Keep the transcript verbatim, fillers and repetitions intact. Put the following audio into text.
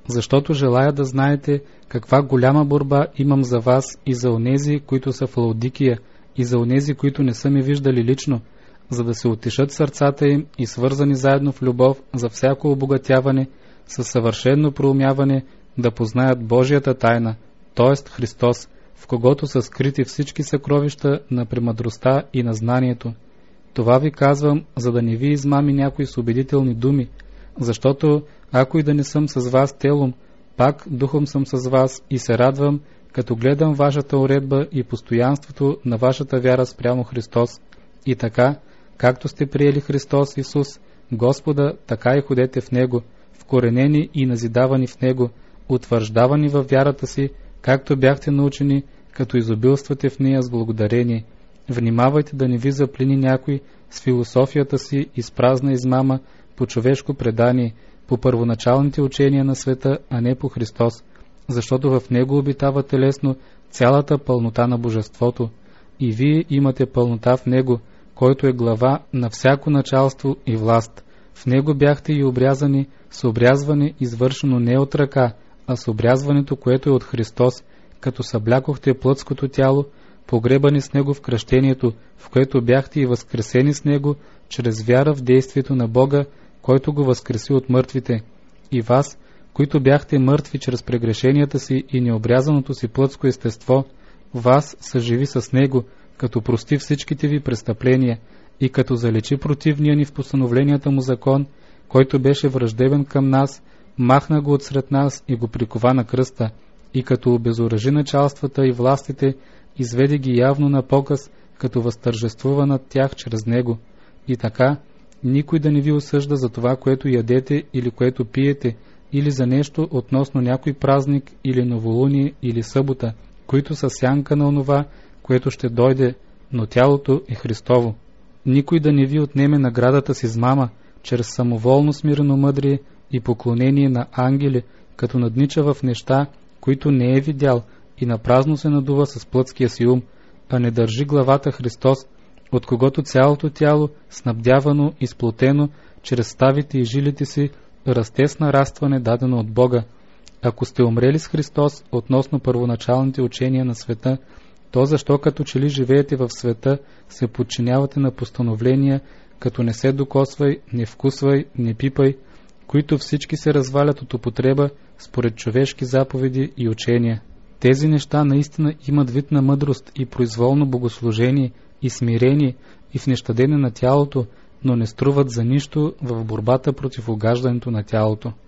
защото желая да знаете каква голяма борба имам за вас и за онези, които са в Лаодикия, и за онези, които не са ме виждали лично, за да се утешат сърцата им и свързани заедно в любов за всяко обогатяване, със съвършено проумяване, да познаят Божията тайна, т.е. Христос, в когото са скрити всички съкровища на премъдростта и на знанието. Това ви казвам, за да не ви измами някои с убедителни думи, защото ако и да не съм с вас телом, пак духом съм с вас и се радвам, като гледам вашата уредба и постоянството на вашата вяра спрямо Христос. И така, както сте приели Христос Исус, Господа, така и ходете в Него, вкоренени и назидавани в Него, утвърждавани във вярата си, както бяхте научени, като изобилствате в нея с благодарение. Внимавайте да не ви заплени някой с философията си и с празна измама по човешко предание, по първоначалните учения на света, а не по Христос, защото в Него обитава телесно цялата пълнота на Божеството. И вие имате пълнота в Него, който е глава на всяко началство и власт. В Него бяхте и обрязани с обрязване, извършено не от ръка, а с обрязването, което е от Христос, като съблякохте плътското тяло, погребани с Него в кръщението, в което бяхте и възкресени с Него, чрез вяра в действието на Бога, който го възкреси от мъртвите. И вас, които бяхте мъртви чрез прегрешенията си и необрязаното си плътско естество, вас съживи с Него, като прости всичките ви престъпления и като залечи противния ни в постановленията му закон, който беше враждебен към нас, махна го отсред нас и го прикова на кръста, и като обезоръжи началствата и властите, изведе ги явно на показ, като възтържествува над тях чрез Него. И така, никой да не ви осъжда за това, което ядете или което пиете, или за нещо относно някой празник, или новолуние, или събота, които са сянка на онова, което ще дойде, но тялото е Христово. Никой да не ви отнеме наградата си с мама, чрез самоволно смирено мъдрие и поклонение на ангели, като наднича в неща, които не е видял, и напразно се надува с плътския си ум, а не държи главата Христос, от когото цялото тяло, снабдявано и сплотено чрез ставите и жилите си, расте с нарастване, дадено от Бога. Ако сте умрели с Христос относно първоначалните учения на света, то защо като че ли живеете в света, се подчинявате на постановления, като не се докосвай, не вкусвай, не пипай, които всички се развалят от употреба според човешки заповеди и учения. Тези неща наистина имат вид на мъдрост и произволно богослужение и смирение и в нещадене на тялото, но не струват за нищо в борбата против угаждането на тялото.